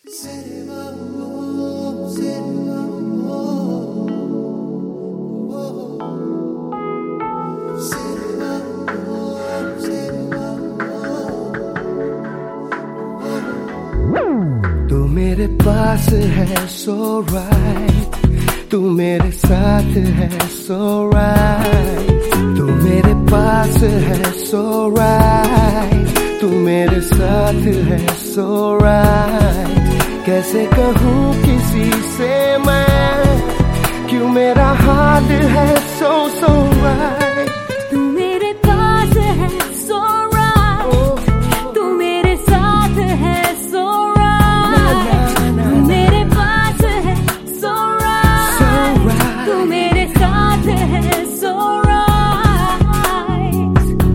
तू मेरे पास है so right, तू मेरे साथ है so right, तू मेरे पास है so right, तू मेरे साथ है so right। कैसे कहूँ किसी से मैं, क्यों मेरा हाल है so right। तू मेरे पास है so right, तू मेरे साथ है so right, तू मेरे पास है so right, तू मेरे साथ है so right।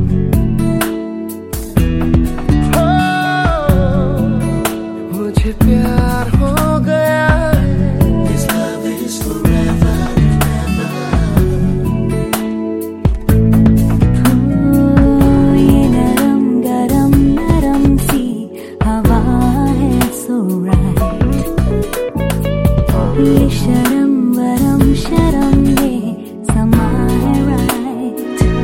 मुझे प्यार हो गया, This love is forever and ever। ये नरम गरम नरम सी हवा है so right, ये शर्म वरम शर्म ये समा है right।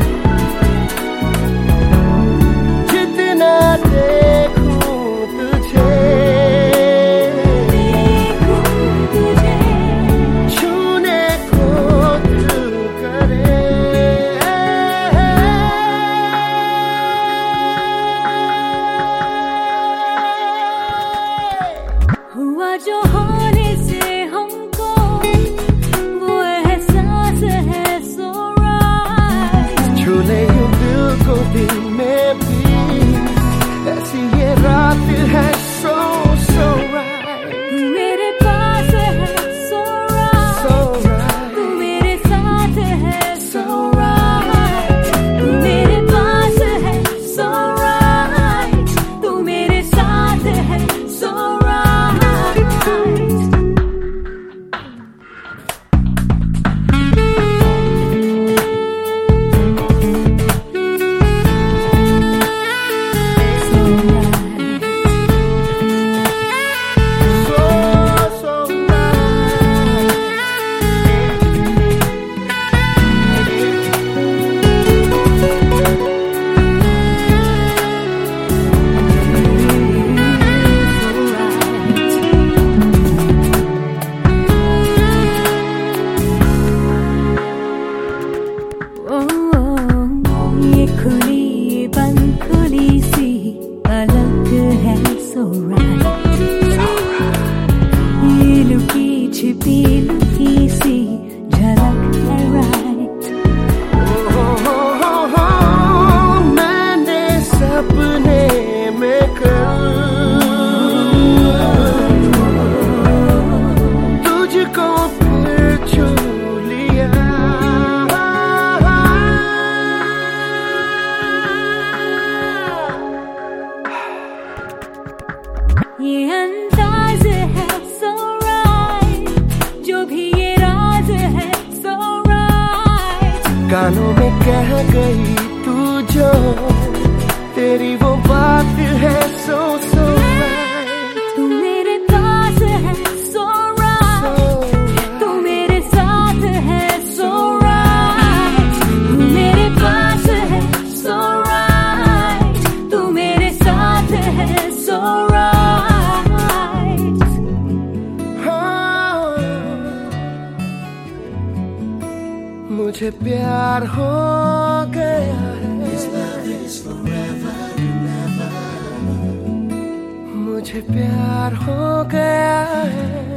जितना देखूं तुझे, देखूं तुझे छूने को दिल करे। हुआ जो होने से हमको वो एहसास है so right। छूले यूं दिल को दिल में भी, ऐसी ये रात है so right, तू मेरे पास है so right, so right, तू मेरे साथ है so right, तू मेरे पास है so right, तू मेरे साथ है so right। so right। ये खुली ये बंद खुली सी अलग है so right, ये लुकी छिपी लुकी सी झलक है right। मैंने सपने में कल तुझको फिर छू लिया, ये अंदाज है so right, जो भी ये राज है so right। कानों में कह गई तू जो, तेरी वो बात है so right, तू मेरे पास है so right, तू मेरे साथ है so right, तू मेरे पास है so right, तू मेरे साथ है so right। हाँ, मुझे प्यार हो गया है, This love is forever and ever। मुझे प्यार हो गया है।